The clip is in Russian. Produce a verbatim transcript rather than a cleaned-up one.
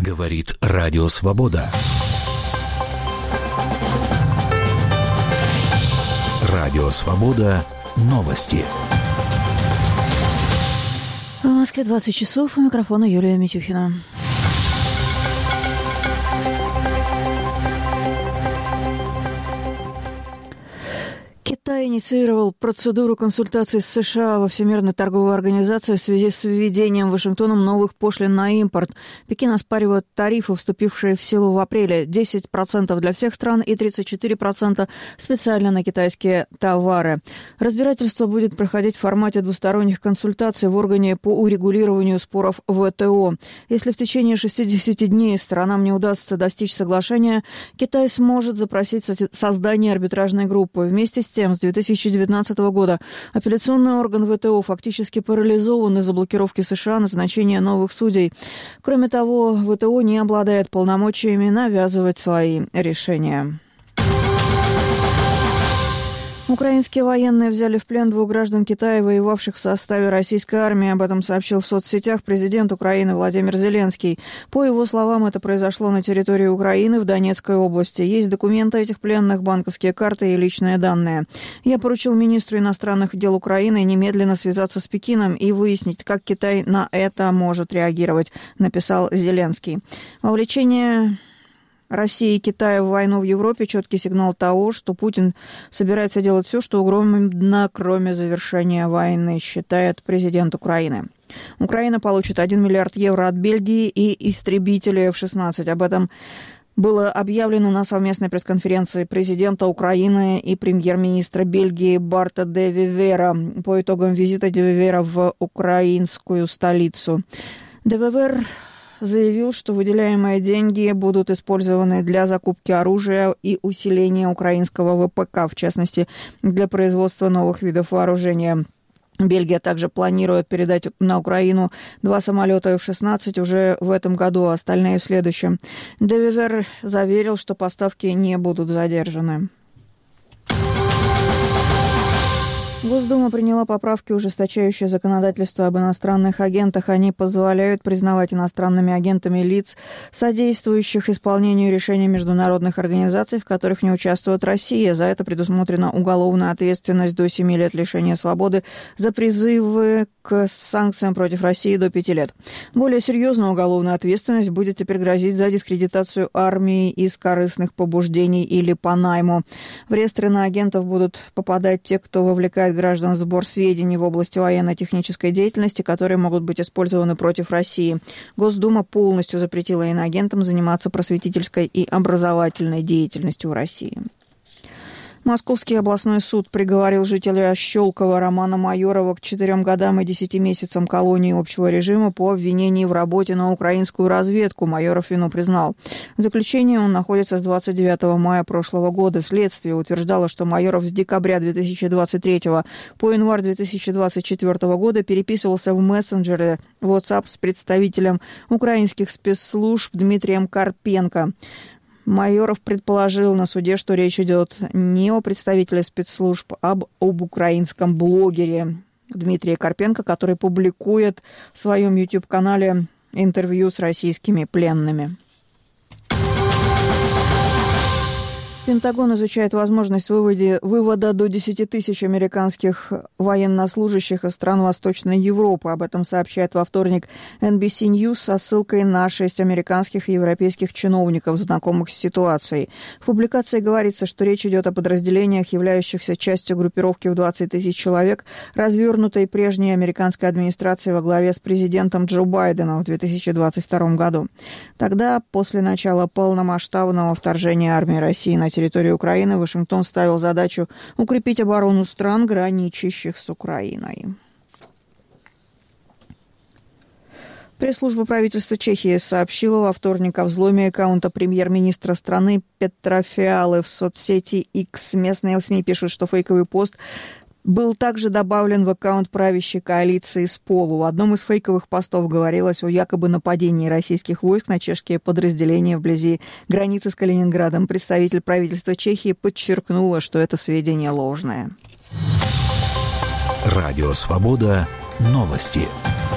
Говорит Радио Свобода. Радио Свобода. Новости. В Москве двадцать часов. У микрофона Юлия Митюхина. Китай инициировал процедуру консультаций с США во Всемирной торговой организации в связи с введением Вашингтоном новых пошлин на импорт. Пекин оспаривает тарифы, вступившие в силу в апреле. десять процентов для всех стран и тридцать четыре процента специально на китайские товары. Разбирательство будет проходить в формате двусторонних консультаций в органе по урегулированию споров вэ тэ о. Если в течение шестидесяти дней сторонам не удастся достичь соглашения, Китай сможет запросить создание арбитражной группы. Вместе с тем, с две тысячи девятнадцатого года апелляционный орган вэ тэ о фактически парализован из-за блокировки США назначения новых судей. Кроме того, вэ тэ о не обладает полномочиями навязывать свои решения. Украинские военные взяли в плен двух граждан Китая, воевавших в составе российской армии. Об этом сообщил в соцсетях президент Украины Владимир Зеленский. По его словам, это произошло на территории Украины в Донецкой области. Есть документы этих пленных, банковские карты и личные данные. Я поручил министру иностранных дел Украины немедленно связаться с Пекином и выяснить, как Китай на это может реагировать, написал Зеленский. Вовлечение России и Китая в войну в Европе – четкий сигнал того, что Путин собирается делать все, что угодно, кроме завершения войны, считает президент Украины. Украина получит один миллиард евро от Бельгии и истребители эф шестнадцать. Об этом было объявлено на совместной пресс-конференции президента Украины и премьер-министра Бельгии Барта де Вивера по итогам визита де Вивера в украинскую столицу. Де Вивер заявил, что выделяемые деньги будут использованы для закупки оружия и усиления украинского вэ пэ ка, в частности, для производства новых видов вооружения. Бельгия также планирует передать на Украину два самолета эф шестнадцать уже в этом году, а остальные в следующем. Де Вивер заверил, что поставки не будут задержаны. Госдума приняла поправки, ужесточающие законодательство об иностранных агентах. Они позволяют признавать иностранными агентами лиц, содействующих исполнению решений международных организаций, в которых не участвует Россия. За это предусмотрена уголовная ответственность до семи лет лишения свободы, за призывы к санкциям против России до пяти лет. Более серьезная уголовная ответственность будет теперь грозить за дискредитацию армии из корыстных побуждений или по найму. В реестры на агентов будут попадать те, кто вовлекает граждан в сбор сведений в области военно-технической деятельности, которые могут быть использованы против России. Госдума полностью запретила иноагентам заниматься просветительской и образовательной деятельностью в России. Московский областной суд приговорил жителя Щелково Романа Майорова к четырем годам и десяти месяцам колонии общего режима по обвинению в работе на украинскую разведку. Майоров вину признал. В заключении он находится с двадцать девятого мая прошлого года. Следствие утверждало, что Майоров с декабря две тысячи двадцать третьего по январь две тысячи двадцать четвёртого года переписывался в мессенджере WhatsApp с представителем украинских спецслужб Дмитрием Карпенко. Майоров предположил на суде, что речь идет не о представителе спецслужб, а об, об украинском блогере Дмитрия Карпенко, который публикует в своем YouTube-канале интервью с российскими пленными. Пентагон изучает возможность выводе, вывода до десяти тысяч американских военнослужащих из стран Восточной Европы. Об этом сообщает во вторник эн би си News со ссылкой на шесть американских и европейских чиновников, знакомых с ситуацией. В публикации говорится, что речь идет о подразделениях, являющихся частью группировки в двадцать тысяч человек, развернутой прежней американской администрацией во главе с президентом Джо Байденом в две тысячи двадцать втором году. Тогда, после начала полномасштабного вторжения армии России на территории Украины, Вашингтон ставил задачу укрепить оборону стран, граничащих с Украиной. Пресс-служба правительства Чехии сообщила во вторник о взломе аккаунта премьер-министра страны Петра Фиалы в соцсети X. Местные СМИ пишут, что фейковый пост был также добавлен в аккаунт правящей коалиции СПОЛУ. В одном из фейковых постов говорилось о якобы нападении российских войск на чешские подразделения вблизи границы с Калининградом. Представитель правительства Чехии подчеркнула, что это сведения ложные. Радио «Свобода». Новости.